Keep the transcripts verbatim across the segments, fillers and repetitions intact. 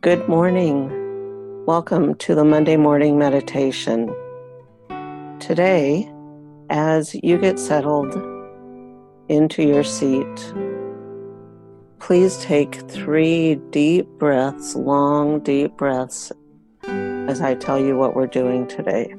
Good morning. Welcome to the Monday morning meditation. Today, as you get settled into your seat, please take three deep breaths, long deep breaths, as I tell you what we're doing today.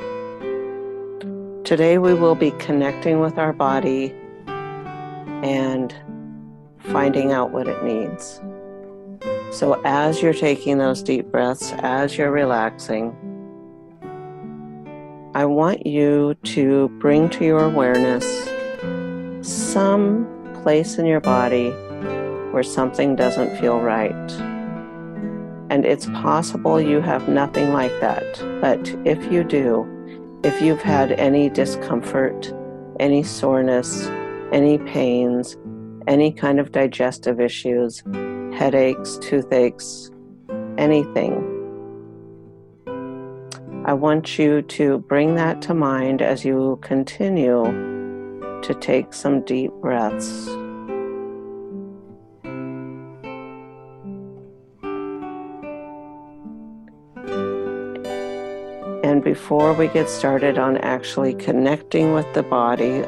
Today we will be connecting with our body and finding out what it needs. So as you're taking those deep breaths, as you're relaxing, I want you to bring to your awareness some place in your body where something doesn't feel right. And it's possible you have nothing like that, but if you do, if you've had any discomfort, any soreness, any pains, any kind of digestive issues, headaches, toothaches, anything, I want you to bring that to mind as you continue to take some deep breaths. And before we get started on actually connecting with the body,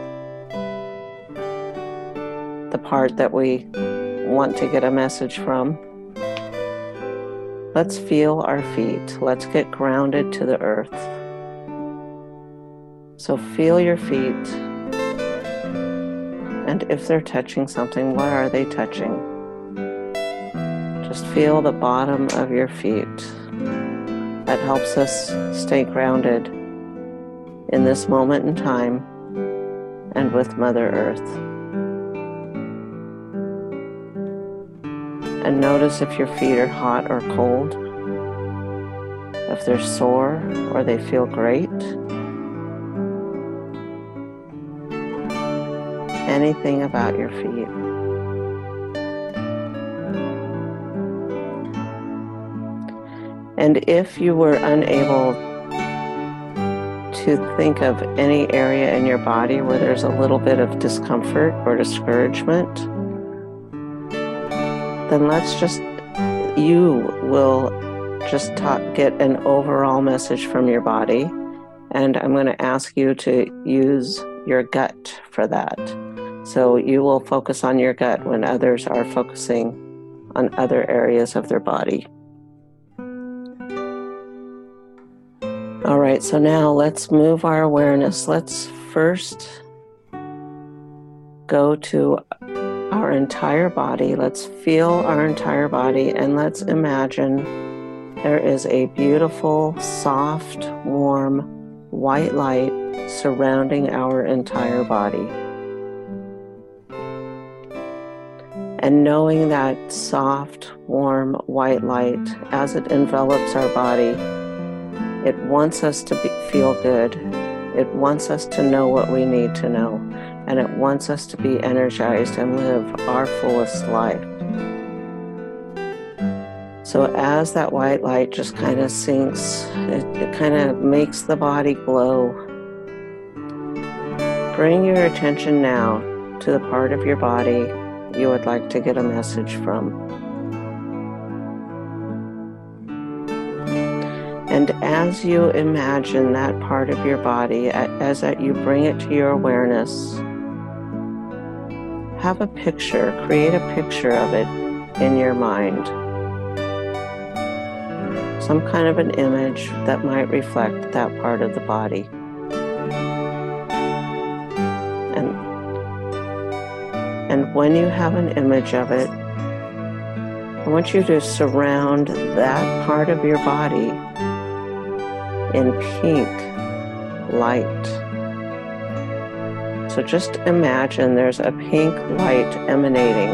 the part that we want to get a message from, let's feel our feet. Let's get grounded to the earth. So feel your feet. And if they're touching something, what are they touching? Just feel the bottom of your feet. That helps us stay grounded in this moment in time and with Mother Earth. And notice if your feet are hot or cold, if they're sore or they feel great. Anything about your feet. And if you were unable to think of any area in your body where there's a little bit of discomfort or discouragement, then let's just, you will just talk, get an overall message from your body. And I'm going to ask you to use your gut for that. So you will focus on your gut when others are focusing on other areas of their body. All right, so now let's move our awareness. Let's first go to our entire body. Let's feel our entire body, and let's imagine there is a beautiful, soft, warm, white light surrounding our entire body. And knowing that soft, warm, white light, as it envelops our body, it wants us to be, feel good. It wants us to know what we need to know. And it wants us to be energized and live our fullest life. So as that white light just kind of sinks, it, it kind of makes the body glow. Bring your attention now to the part of your body you would like to get a message from. And as you imagine that part of your body, as that you bring it to your awareness, have a picture, create a picture of it in your mind. Some kind of an image that might reflect that part of the body. And, and when you have an image of it, I want you to surround that part of your body in pink light. So just imagine there's a pink light emanating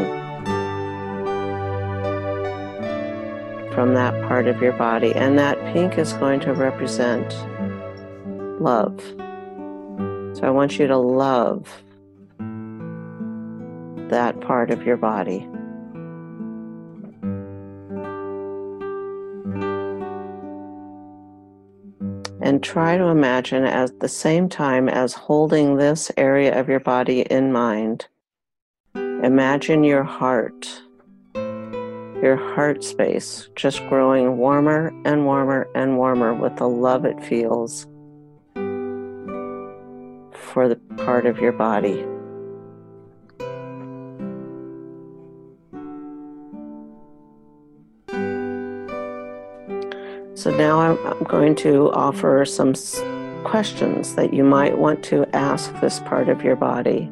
from that part of your body, and that pink is going to represent love. So I want you to love that part of your body. And try to imagine at the same time as holding this area of your body in mind, imagine your heart your heart space just growing warmer and warmer and warmer with the love it feels for the part of your body. So now I'm going to offer some questions that you might want to ask this part of your body.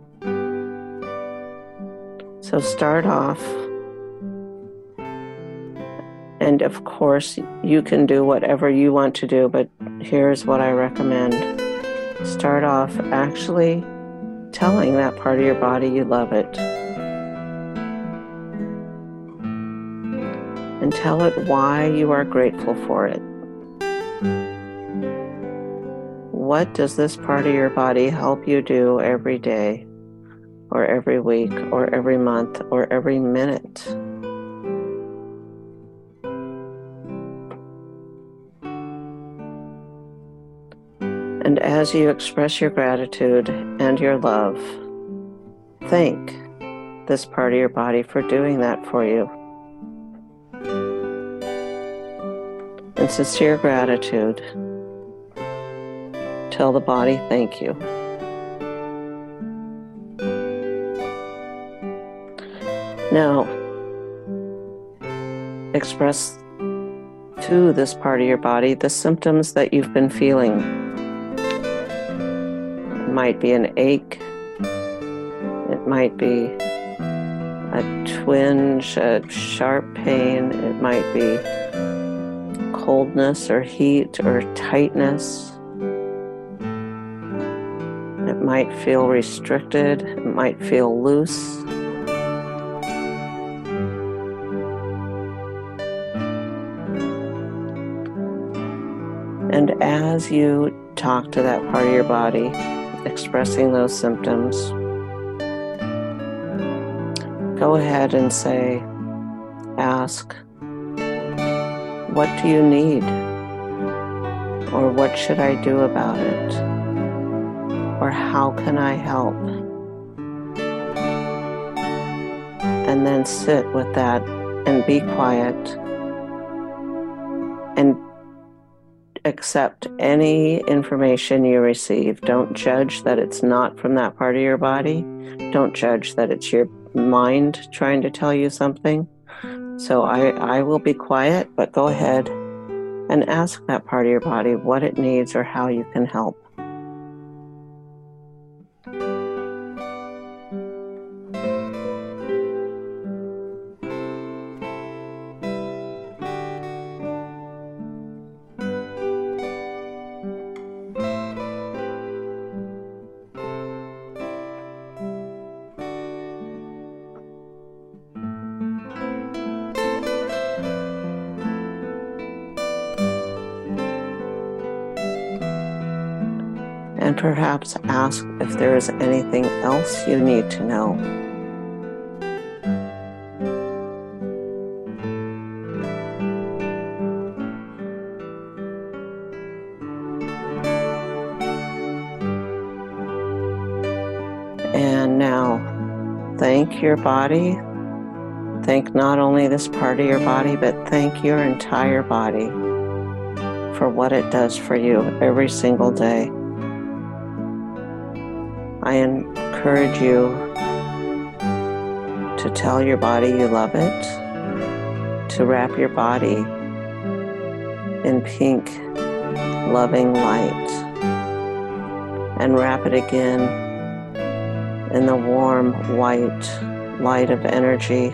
So start off, and of course you can do whatever you want to do, but here's what I recommend. Start off actually telling that part of your body you love it. And tell it why you are grateful for it. What does this part of your body help you do every day, or every week, or every month, or every minute? And as you express your gratitude and your love, thank this part of your body for doing that for you. In sincere gratitude, tell the body thank you. Now, express to this part of your body the symptoms that you've been feeling. It might be an ache. It might be a twinge, a sharp pain. It might be coldness or heat or tightness. It might feel restricted. It might feel loose. And as you talk to that part of your body, expressing those symptoms, go ahead and say, ask, what do you need? Or what should I do about it? Or how can I help? And then sit with that and be quiet and accept any information you receive. Don't judge that it's not from that part of your body. Don't judge that it's your mind trying to tell you something. So I, I will be quiet, but go ahead and ask that part of your body what it needs or how you can help. And perhaps ask if there is anything else you need to know. And now, thank your body. Thank not only this part of your body, but thank your entire body for what it does for you every single day. I encourage you to tell your body you love it, to wrap your body in pink, loving light, and wrap it again in the warm, white light of energy.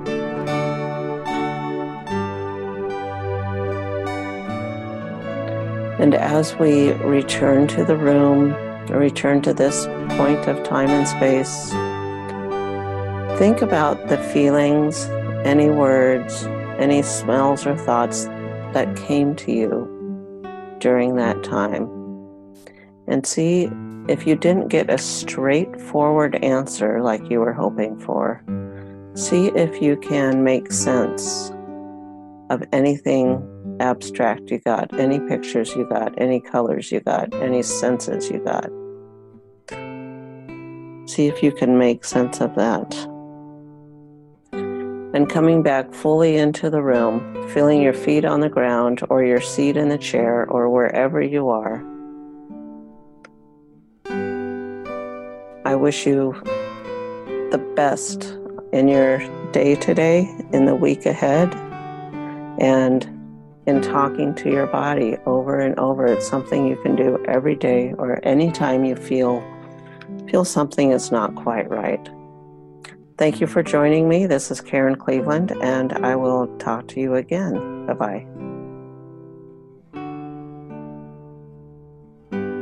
And as we return to the room, return to this point of time and space, think about the feelings, any words, any smells or thoughts that came to you during that time. And see if you didn't get a straightforward answer like you were hoping for. See if you can make sense of anything abstract you got, any pictures you got, any colors you got, any senses you got. See if you can make sense of that. and coming back fully into the room, feeling your feet on the ground or your seat in the chair or wherever you are. I wish you the best in your day today, in the week ahead, and in talking to your body over and over. It's something you can do every day or anytime you feel feel something is not quite right. Thank you for joining me. This is Karen Cleveland, and I will talk to you again. Bye-bye.